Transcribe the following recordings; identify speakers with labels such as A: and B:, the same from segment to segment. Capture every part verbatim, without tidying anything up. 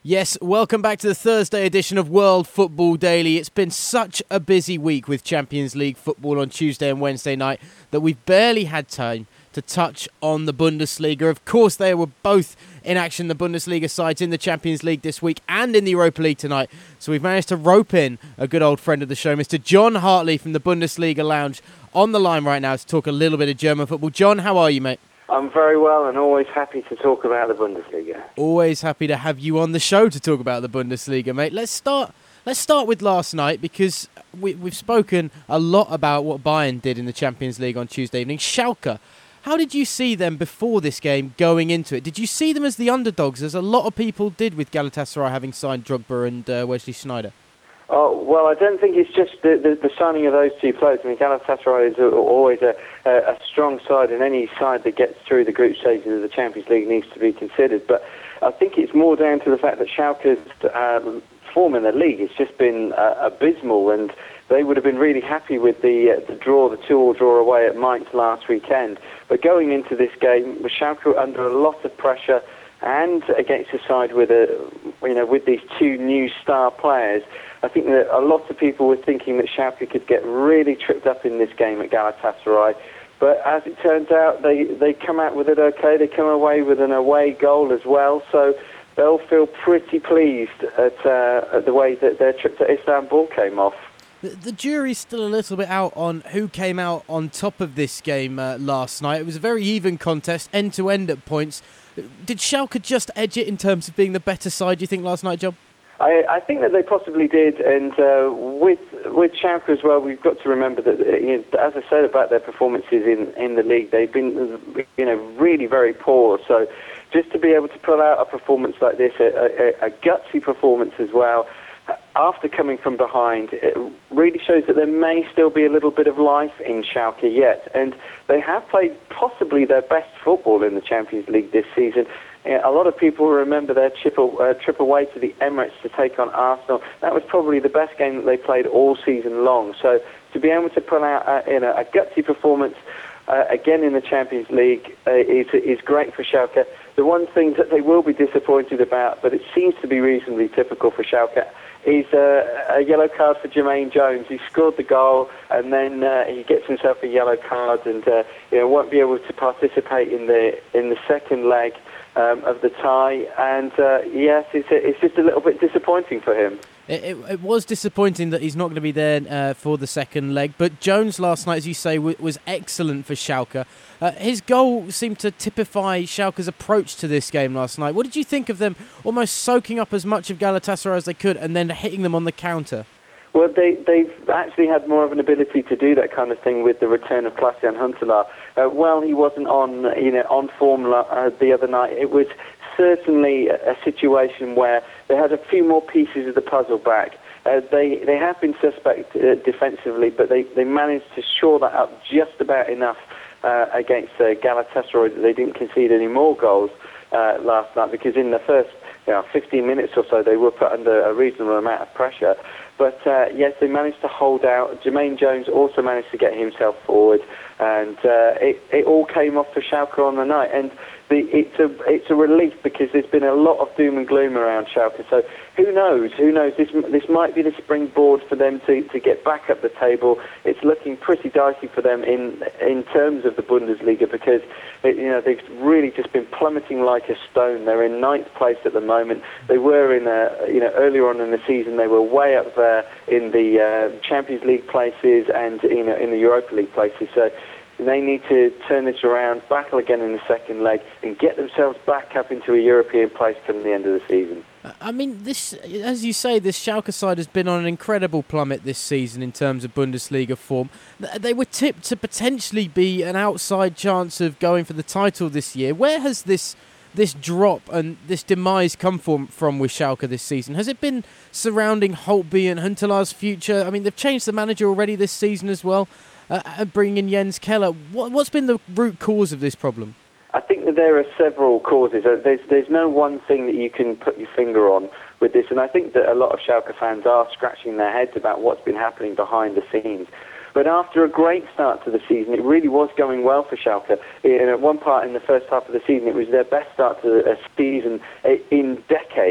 A: Yes, welcome back to the Thursday edition of World Football Daily. It's been such a busy week with Champions League football on Tuesday and Wednesday night that we've barely had time to touch on the Bundesliga. Of course, they were both in action, the Bundesliga sides, in the Champions League this week and in the Europa League tonight. So we've managed to rope in a good old friend of the show, Mister John Hartley from the Bundesliga Lounge, on the line right now to talk a little bit of German football. John, how are you, mate?
B: I'm very well and always happy to talk about the Bundesliga.
A: Always happy to have you on the show to talk about the Bundesliga, mate. Let's start Let's start with last night, because we, we've spoken a lot about what Bayern did in the Champions League on Tuesday evening. Schalke, how did you see them before this game going into it? Did you see them as the underdogs, as a lot of people did with Galatasaray having signed Drogba and uh, Wesley Sneijder?
B: Oh, well, I don't think it's just the, the, the signing of those two players. I mean, Galatasaray is always a, a, a strong side, and any side that gets through the group stages of the Champions League needs to be considered. But I think it's more down to the fact that Schalke's um, form in the league has just been uh, abysmal, and they would have been really happy with the uh, the draw, the two-all draw away at Mainz last weekend. But going into this game, with Schalke under a lot of pressure and against a side with a, you know, with these two new star players, I think that a lot of people were thinking that Schalke could get really tripped up in this game at Galatasaray. But as it turns out, they, they come out with it okay. They come away with an away goal as well. So they'll feel pretty pleased at, uh, at the way that their trip to Istanbul came off.
A: The, the jury's still a little bit out on who came out on top of this game uh, last night. It was a very even contest, end-to-end at points. Did Schalke just edge it in terms of being the better side, do you think, last night, John?
B: I, I think that they possibly did, and uh, with with Schalke as well, we've got to remember that, you know, as I said about their performances in, in the league, they've been, you know, really very poor. So just to be able to pull out a performance like this, a, a, a gutsy performance as well, after coming from behind, it really shows that there may still be a little bit of life in Schalke yet. And they have played possibly their best football in the Champions League this season. A lot of people remember their trip, uh, trip away to the Emirates to take on Arsenal. That was probably the best game that they played all season long. So to be able to pull out uh, you know, a gutsy performance uh, again in the Champions League uh, is, is great for Schalke. The one thing that they will be disappointed about, but it seems to be reasonably typical for Schalke, is uh, a yellow card for Jermaine Jones. He scored the goal, and then uh, he gets himself a yellow card, and uh, you know, won't be able to participate in the in the second leg um, of the tie. And uh, yes, it's a, it's just a little bit disappointing for him.
A: It, it, it was disappointing that he's not going to be there uh, for the second leg, but Jones last night, as you say, w- was excellent for Schalke. Uh, his goal seemed to typify Schalke's approach to this game last night. What did you think of them almost soaking up as much of Galatasaray as they could and then hitting them on the counter?
B: Well, they, they've actually had more of an ability to do that kind of thing with the return of Klaas-Jan Huntelaar. Uh, well, he wasn't on, you know, on form uh, the other night. It was certainly a, a situation where they had a few more pieces of the puzzle back. Uh, they they have been suspect uh, defensively, but they, they managed to shore that up just about enough uh, against uh, Galatasaray that they didn't concede any more goals uh, last night, because in the first you know, fifteen minutes or so they were put under a reasonable amount of pressure. But uh, yes, they managed to hold out. Jermaine Jones also managed to get himself forward, and uh, it, it all came off for Schalke on the night. And the, it's a it's a relief, because there's been a lot of doom and gloom around Schalke. So who knows? Who knows? This this might be the springboard for them to, to get back up the table. It's looking pretty dicey for them in in terms of the Bundesliga, because it, you know they've really just been plummeting like a stone. They're in ninth place at the moment. They were in a, you know earlier on in the season they were way up there in the uh, Champions League places and you know in the Europa League places. So they need to turn this around, battle again in the second leg, and get themselves back up into a European place come the end of the season.
A: I mean, this, as you say, this Schalke side has been on an incredible plummet this season in terms of Bundesliga form. They were tipped to potentially be an outside chance of going for the title this year. Where has this this drop and this demise come from, from with Schalke this season? Has it been surrounding Holtby and Huntelaar's future? I mean, they've changed the manager already this season as well, uh, bringing in Jens Keller. What, what's been the root cause of this problem?
B: I think that there are several causes. There's there's no one thing that you can put your finger on with this, and I think that a lot of Schalke fans are scratching their heads about what's been happening behind the scenes. But after a great start to the season, it really was going well for Schalke. In, at one part in the first half of the season, it was their best start to a season in decades.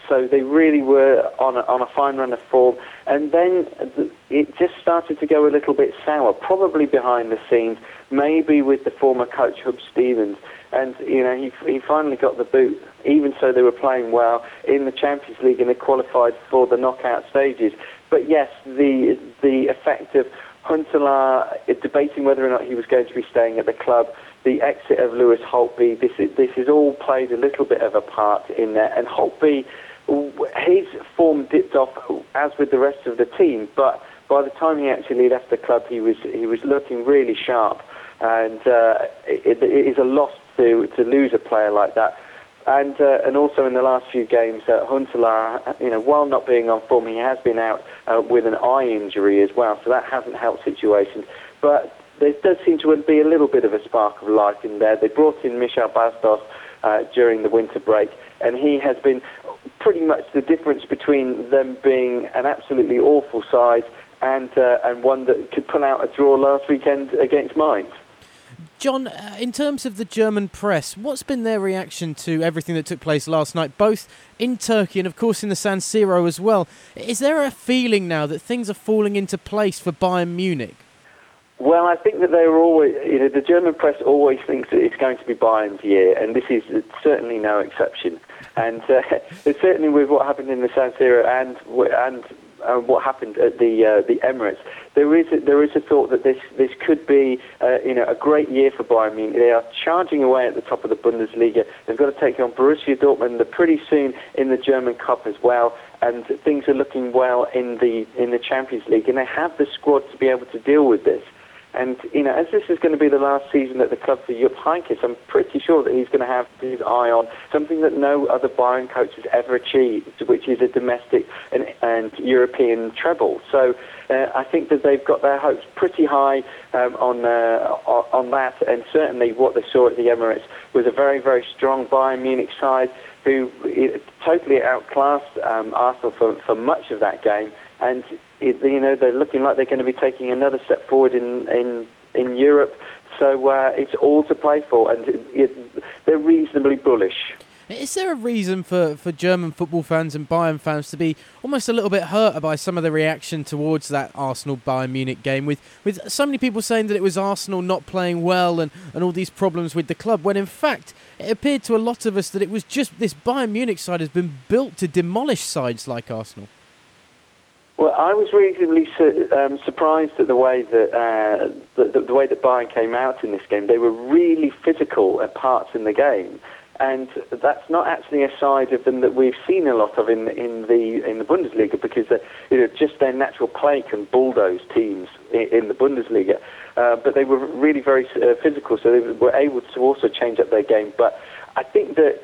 B: so they really were on a, on a fine run of form. And then it just started to go a little bit sour, probably behind the scenes, maybe with the former coach Hub Stevens. And, you know, he, he finally got the boot. Even so, they were playing well in the Champions League and they qualified for the knockout stages. But yes, the the effect of Huntelaar debating whether or not he was going to be staying at the club, the exit of Lewis Holtby, this is, this has all played a little bit of a part in there. And Holtby, his form dipped off as with the rest of the team, but by the time he actually left the club, he was he was looking really sharp. And uh, it, it is a loss to to lose a player like that. And uh, and also in the last few games, uh, Huntelaar, you know, while not being on form, he has been out uh, with an eye injury as well, so that hasn't helped situations. But there does seem to be a little bit of a spark of life in there. They brought in Michel Bastos uh, during the winter break, and he has been pretty much the difference between them being an absolutely awful side and uh, and one that could pull out a draw last weekend against Mainz.
A: John, uh, in terms of the German press, what's been their reaction to everything that took place last night, both in Turkey and, of course, in the San Siro as well? Is there a feeling now that things are falling into place for Bayern Munich?
B: Well, I think that they were always, you know, the German press always thinks that it's going to be Bayern's year, and this is certainly no exception. And uh, certainly with what happened in the San Siro and and uh, what happened at the uh, the Emirates, there is a, there is a thought that this this could be uh, you know a great year for Bayern Munich. They are charging away at the top of the Bundesliga. They've got to take on Borussia Dortmund pretty soon in the German Cup as well, and things are looking well in the in the Champions League, and they have the squad to be able to deal with this. And, you know, as this is going to be the last season at the club for Jupp Heynckes, I'm pretty sure that he's going to have his eye on something that no other Bayern coach has ever achieved, which is a domestic and, and European treble. So uh, I think that they've got their hopes pretty high um, on, uh, on that, and certainly what they saw at the Emirates was a very, very strong Bayern Munich side who totally outclassed um, Arsenal for, for much of that game. And, it, you know, they're looking like they're going to be taking another step forward in in, in Europe. So uh, it's all to play for, and it, it, they're reasonably bullish.
A: Is there a reason for, for German football fans and Bayern fans to be almost a little bit hurt by some of the reaction towards that Arsenal-Bayern Munich game, with, with so many people saying that it was Arsenal not playing well and, and all these problems with the club, when in fact it appeared to a lot of us that it was just this Bayern Munich side has been built to demolish sides like Arsenal?
B: Well, I was reasonably su- um, surprised at the way that uh, the, the, the way that Bayern came out in this game. They were really physical at parts in the game, and that's not actually a side of them that we've seen a lot of in in the in the Bundesliga, because uh, you know, just their natural play can bulldoze teams in, in the Bundesliga. Uh, but they were really very uh, physical, so they were able to also change up their game. But I think that.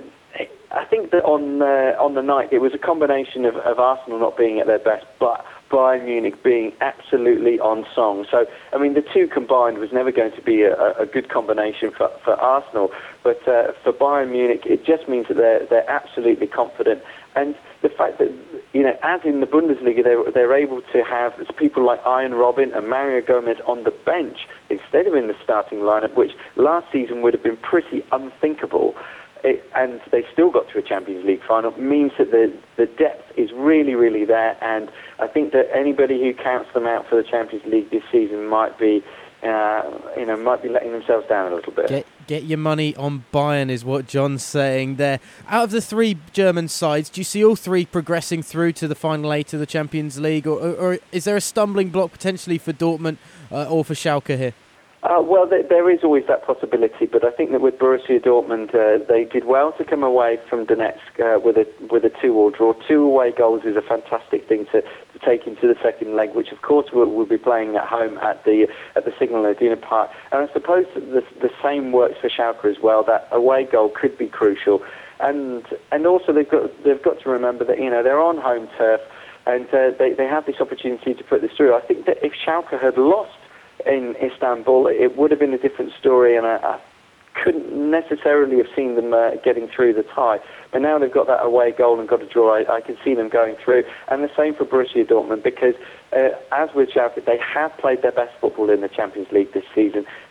B: I think that on uh, on the night it was a combination of, of Arsenal not being at their best, but Bayern Munich being absolutely on song. So, I mean, the two combined was never going to be a, a good combination for, for Arsenal, but uh, for Bayern Munich, it just means that they're they're absolutely confident. And the fact that, you know, as in the Bundesliga, they're, they're able to have people like Ian Robin and Mario Gomez on the bench instead of in the starting lineup, which last season would have been pretty unthinkable. It, and they still got to a Champions League final, means that the the depth is really, really there, and I think that anybody who counts them out for the Champions League this season might be, uh, you know, might be letting themselves down a little bit.
A: Get, get your money on Bayern is what John's saying there. Out of the three German sides, do you see all three progressing through to the final eight of the Champions League, or, or, or is there a stumbling block potentially for Dortmund uh, or for Schalke here?
B: Uh, well, there, there is always that possibility, but I think that with Borussia Dortmund, uh, they did well to come away from Donetsk uh, with a with a two-all draw. Two away goals is a fantastic thing to, to take into the second leg, which of course we'll, we'll be playing at home at the at the Signal Iduna Park. And I suppose the the same works for Schalke as well. That away goal could be crucial, and and also they've got they've got to remember that, you know, they're on home turf, and uh, they they have this opportunity to put this through. I think that if Schalke had lost in Istanbul, it would have been a different story, and I, I couldn't necessarily have seen them uh, getting through the tie. But now they've got that away goal and got a draw, I, I can see them going through. And the same for Borussia Dortmund, because uh, as with Schalke, they have played their best football in the Champions League this season.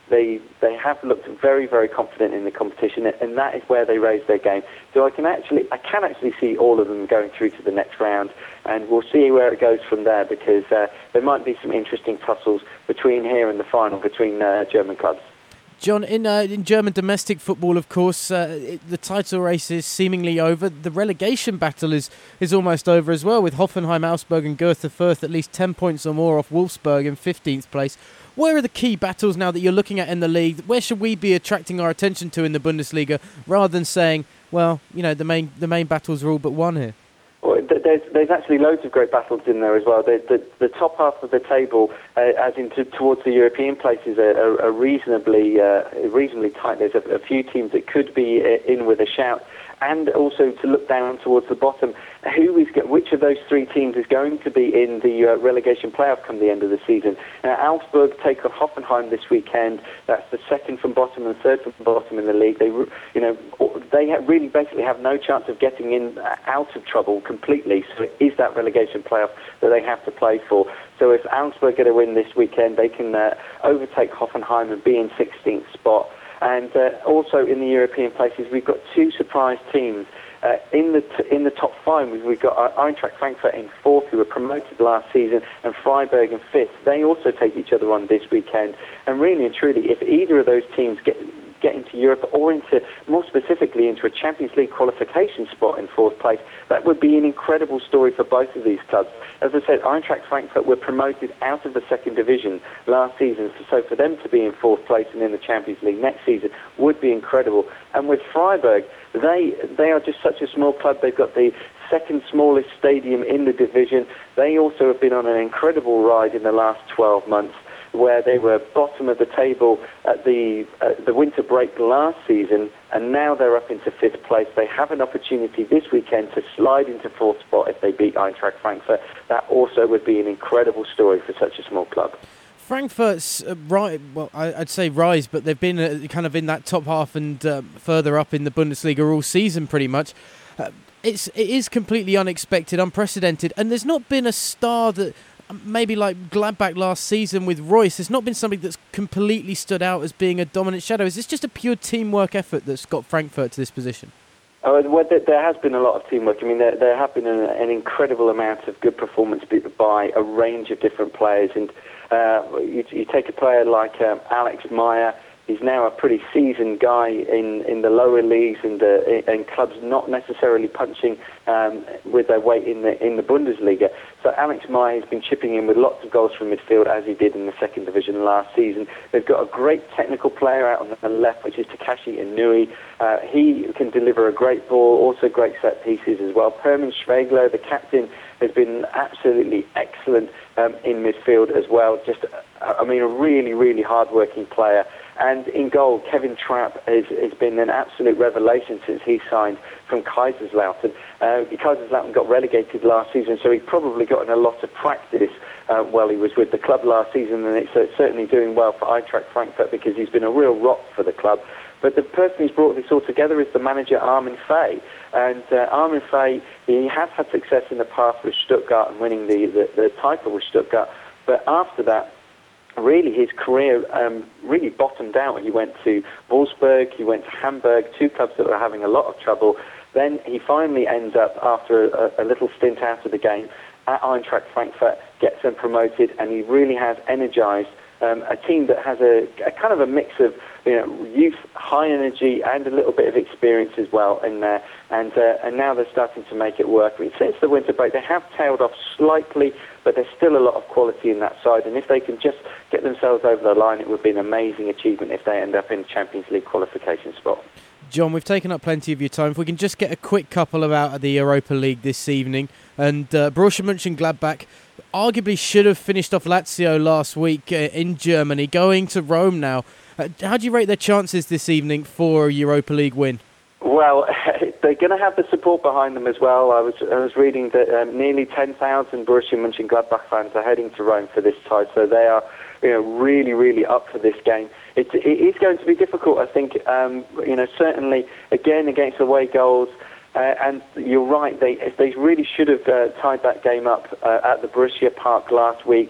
B: They they have looked very, very confident in the competition, and that is where they raise their game. So I can actually I can actually see all of them going through to the next round, and we'll see where it goes from there, because uh, there might be some interesting tussles between here and the final between uh, German clubs.
A: John, in uh, in German domestic football, of course, uh, it, the title race is seemingly over. The relegation battle is, is almost over as well, with Hoffenheim, Augsburg and Greuther Fürth at least ten points or more off Wolfsburg in fifteenth place. Where are the key battles now that you're looking at in the league? Where should we be attracting our attention to in the Bundesliga, rather than saying, well, you know, the main the main battles are all but won here?
B: Well, there's, there's actually loads of great battles in there as well. The, the, the top half of the table, uh, as in to, towards the European places, are, are, are reasonably uh, reasonably tight. There's a, a few teams that could be in with a shout. And also to look down towards the bottom, who is which of those three teams is going to be in the uh, relegation playoff come the end of the season? Uh, Augsburg take on Hoffenheim this weekend. That's the second from bottom and third from bottom in the league. They, you know, they have really basically have no chance of getting in uh, out of trouble completely. So it is that relegation playoff that they have to play for. So if Augsburg get a win this weekend, they can uh, overtake Hoffenheim and be in sixteenth spot. And uh, also in the European places, we've got two surprise teams. Uh, in the t- in the top five, we've, we've got Eintracht Frankfurt in fourth, who were promoted last season, and Freiburg in fifth. They also take each other on this weekend. And really and truly, if either of those teams get get into Europe, or into, more specifically, into a Champions League qualification spot in fourth place, that would be an incredible story for both of these clubs. As I said, Eintracht Frankfurt were promoted out of the second division last season, so for them to be in fourth place and in the Champions League next season would be incredible. And with Freiburg, they they are just such a small club. They've got the second smallest stadium in the division. They also have been on an incredible ride in the last twelve months, where they were bottom of the table at the uh, the winter break last season, and now they're up into fifth place. They have an opportunity this weekend to slide into fourth spot if they beat Eintracht Frankfurt. That also would be an incredible story for such a small club.
A: Frankfurt's uh, right. Well, I, I'd say rise, but they've been uh, kind of in that top half and uh, further up in the Bundesliga all season, pretty much. Uh, it's it is completely unexpected, unprecedented, and there's not been a star that. Maybe like Gladbach last season with Royce, there's not been somebody that's completely stood out as being a dominant shadow. Is this just a pure teamwork effort that's got Frankfurt to this position?
B: Oh, well, there has been a lot of teamwork. I mean, there, there have been an, an incredible amount of good performance by a range of different players. And uh, you, you take a player like um, Alex Meyer. He's now a pretty seasoned guy in, in the lower leagues and uh, in clubs not necessarily punching um, with their weight in the in the Bundesliga. So Alex Meyer has been chipping in with lots of goals from midfield, as he did in the second division last season. They've got a great technical player out on the left, which is Takashi Inui. Uh, he can deliver a great ball, also great set pieces as well. Hermann Schwegler, the captain, has been absolutely excellent um, in midfield as well. Just, uh, I mean, a really, really hard-working player. And in goal, Kevin Trapp has, has been an absolute revelation since he signed from Kaiserslautern. Uh, Kaiserslautern got relegated last season, so he's probably gotten a lot of practice uh, while he was with the club last season, and it's uh, certainly doing well for Eintracht Frankfurt because he's been a real rock for the club. But the person who's brought this all together is the manager, Armin Fay. And uh, Armin Fay, he has had success in the past with Stuttgart and winning the, the, the title with Stuttgart. But after that, really his career um, really bottomed out. He went to Wolfsburg, he went to Hamburg, two clubs that were having a lot of trouble. Then he finally ends up, after a, a little stint out of the game, at Eintracht Frankfurt, gets them promoted, and he really has energised um, a team that has a, a kind of a mix of, you know, youth, high energy, and a little bit of experience as well in there. And uh, and now they're starting to make it work. I mean, since the winter break, they have tailed off slightly, but there's still a lot of quality in that side. And if they can just get themselves over the line, it would be an amazing achievement if they end up in Champions League qualification spot.
A: John, we've taken up plenty of your time. If we can just get a quick couple about the Europa League this evening. And uh, Borussia Mönchengladbach arguably should have finished off Lazio last week uh, in Germany, going to Rome now. Uh, how do you rate their chances this evening for a Europa League win?
B: Well, they're going to have the support behind them as well. I was I was reading that um, nearly ten thousand Borussia Mönchengladbach fans are heading to Rome for this tie, so they are, you know, really, really up for this game. It, it is going to be difficult, I think. Um, you know, certainly again against away goals. Uh, and you're right, they they really should have uh, tied that game up uh, at the Borussia Park last week.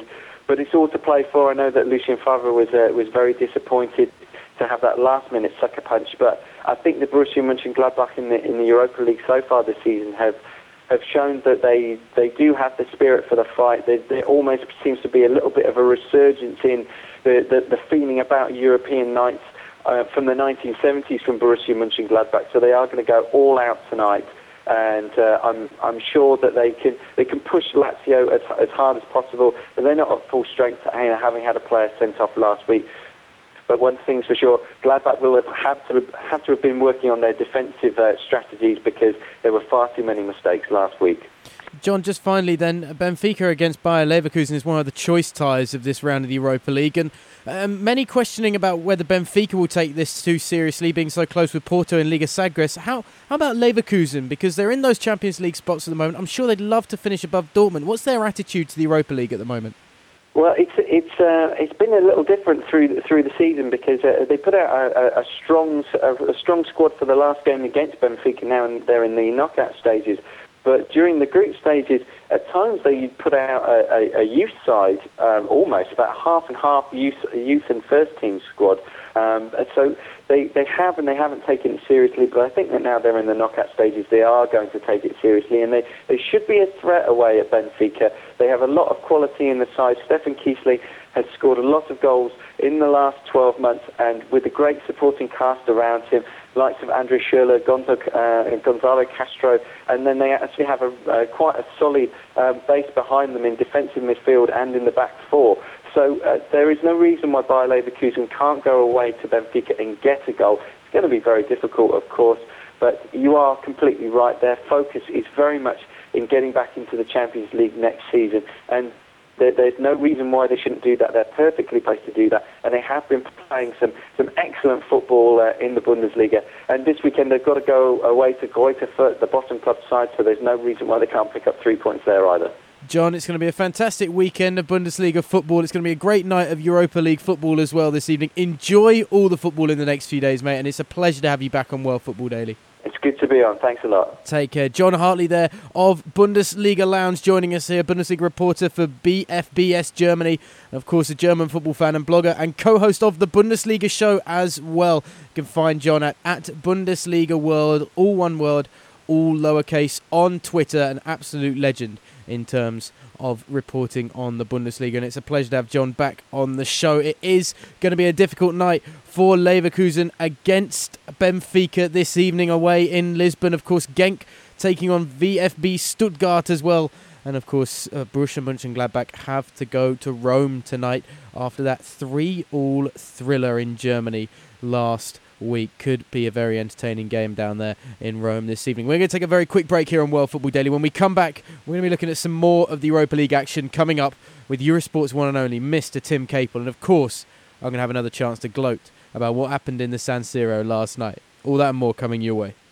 B: but it's all to play for. I know that Lucien Favre was uh, was very disappointed to have that last-minute sucker punch, but I think the Borussia Mönchengladbach in the in the Europa League so far this season have have shown that they they do have the spirit for the fight. There, there almost seems to be a little bit of a resurgence in the the, the feeling about European nights uh, from the nineteen seventies from Borussia Mönchengladbach. So they are going to go all out tonight. And uh, I'm I'm sure that they can they can push Lazio as as hard as possible, but they're not at full strength, you know, having had a player sent off last week. But one thing's for sure, Gladbach will have had to have to have been working on their defensive uh, strategies because there were far too many mistakes last week.
A: John, just finally then, Benfica against Bayer Leverkusen is one of the choice ties of this round of the Europa League, and um, many questioning about whether Benfica will take this too seriously, being so close with Porto in Liga Sagres. How how about Leverkusen? Because they're in those Champions League spots at the moment. I'm sure they'd love to finish above Dortmund. What's their attitude to the Europa League at the moment?
B: Well, it's it's uh, it's been a little different through through the season because uh, they put out a, a strong a, a strong squad for the last game against Benfica. Now and they're in the knockout stages. But during the group stages, at times they put out a, a, a youth side, um, almost about half and half youth, youth and first team squad. Um, and so they, they have and they haven't taken it seriously. But I think that now they're in the knockout stages, they are going to take it seriously, and they, they should be a threat away at Benfica. They have a lot of quality in the side. Stefan Kiesle has scored a lot of goals in the last twelve months, and with a great supporting cast around him, likes of Andre Schürrle, Gonzo, uh, Gonzalo Castro, and then they actually have a, uh, quite a solid um, base behind them in defensive midfield and in the back four. So uh, there is no reason why Bayer Leverkusen can't go away to Benfica and get a goal. It's going to be very difficult, of course, but you are completely right. Their focus is very much in getting back into the Champions League next season, and There, there's no reason why they shouldn't do that. They're perfectly placed to do that, and they have been playing some, some excellent football uh, in the Bundesliga. And this weekend they've got to go away to Greuther Fürth, the bottom club side, so there's no reason why they can't pick up three points there either.
A: John, it's going to be a fantastic weekend of Bundesliga football. It's going to be a great night of Europa League football as well this evening. Enjoy all the football in the next few days, mate, and it's a pleasure to have you back on World Football Daily.
B: It's good to be on. Thanks a lot.
A: Take care. John Hartley there of Bundesliga Lounge joining us here, Bundesliga reporter for B F B S Germany, and of course a German football fan and blogger and co-host of the Bundesliga show as well. You can find John at, at Bundesliga World, all one word, all lowercase, on Twitter, an absolute legend in terms of reporting on the Bundesliga, and it's a pleasure to have John back on the show. It is going to be a difficult night for Leverkusen against Benfica this evening away in Lisbon. Of course, Genk taking on V F B Stuttgart as well, and of course uh, Borussia Mönchengladbach have to go to Rome tonight after that three all thriller in Germany last week. Could be a very entertaining game down there in Rome this evening. We're going to take a very quick break here on World Football Daily. When we come back, we're going to be looking at some more of the Europa League action coming up with Eurosport's one and only Mister Tim Capel. And of course, I'm going to have another chance to gloat about what happened in the San Siro last night. All that and more coming your way.